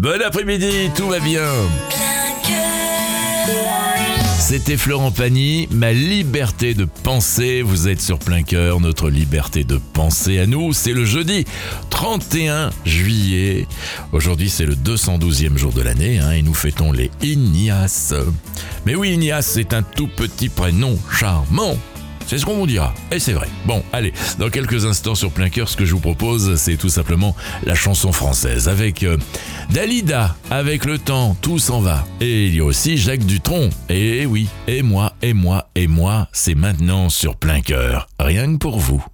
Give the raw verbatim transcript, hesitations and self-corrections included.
Bon après-midi, tout va bien. C'était Florent Pagny, ma liberté de penser. Vous êtes sur Plein Cœur, notre liberté de penser à nous. C'est le jeudi trente et un juillet. Aujourd'hui, c'est le deux cent douzième jour de l'année hein, et nous fêtons les Ignace. Mais oui, Ignace, c'est un tout petit prénom charmant. C'est ce qu'on vous dira, et c'est vrai. Bon, allez, dans quelques instants sur Plein Cœur, ce que je vous propose, c'est tout simplement la chanson française avec euh, Dalida, avec le temps, tout s'en va. Et il y a aussi Jacques Dutronc, et oui, et moi, et moi, et moi, c'est maintenant sur Plein Cœur, rien que pour vous.